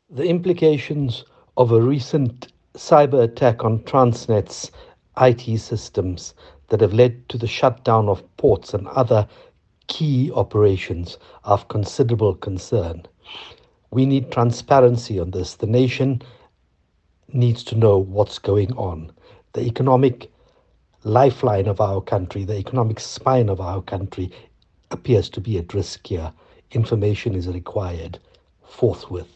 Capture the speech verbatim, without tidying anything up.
The implications of a recent cyber attack on Transnet's I T systems that have led to the shutdown of ports and other key operations are of considerable concern. We need transparency on this. The nation needs to know what's going on. The economic lifeline of our country, the economic spine of our country, appears to be at risk here. Information is required forthwith.